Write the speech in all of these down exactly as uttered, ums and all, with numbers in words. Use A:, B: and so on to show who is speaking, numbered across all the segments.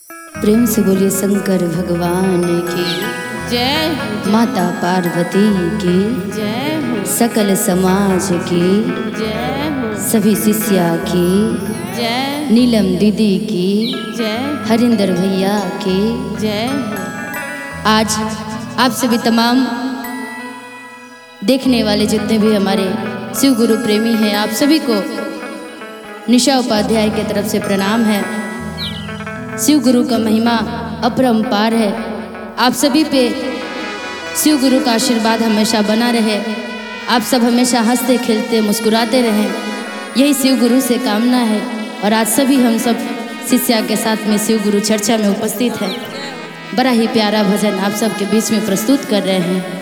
A: प्रेम से बोलिए शंकर भगवान की
B: जय।
A: माता पार्वती की
B: जय।
A: सकल समाज की
B: जय।
A: सभी शिष्या की
B: जय।
A: नीलम दीदी की
B: जय।
A: हरिंदर भैया की
B: जय।
A: आज आप सभी तमाम देखने वाले जितने भी हमारे शिव गुरु प्रेमी हैं, आप सभी को निशा उपाध्याय की तरफ से प्रणाम है। शिव गुरु का महिमा अपरंपार है। आप सभी पे शिव गुरु का आशीर्वाद हमेशा बना रहे। आप सब हमेशा हंसते खेलते मुस्कुराते रहें, यही शिव गुरु से कामना है। और आज सभी हम सब शिष्या के साथ में शिव गुरु चर्चा में उपस्थित हैं। बड़ा ही प्यारा भजन आप सबके बीच में प्रस्तुत कर रहे हैं।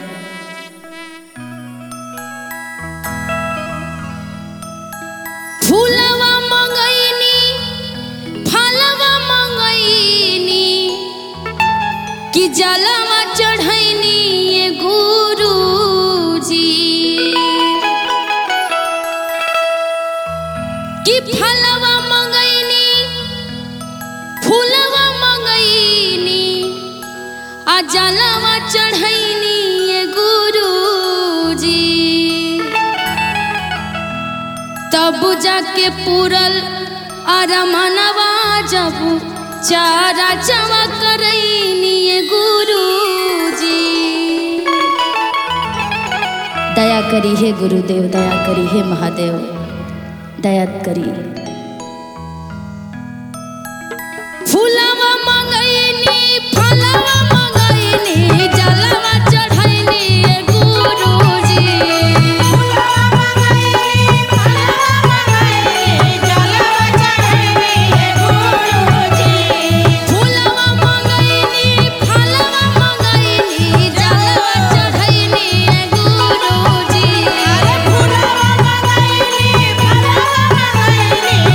B: फूलवा मंगैनी फलवा मंगैनी कि जलवा चढ़ैनी ये गुरुजी कि फलवा मंगैनी फूलवा मंगैनी आ जलवा चढ़ैनी ये गुरुजी तब जाके पूरल अरमनवा जब चारा चवा करैनी ये गुरुजी।
A: दया करी हे गुरुदेव, दया करी हे महादेव, दया करी।
B: फूलवा मंगैनी फलवा मंगैनी जलवा चढ़ैनी ये गुरुजी। फूलवा मंगैनी फलवा मंगैनी जलवा चढ़ैनी ये गुरुजी। फूलवा मंगैनी फलवा मंगैनी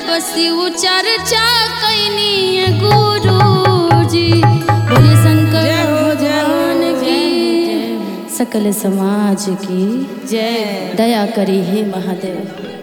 A: जब शिव चर्चा कैनी गुरुजी। बोलिए शंकर भगवान की, सकल समाज की
B: जय।
A: दया करी हे महादेव।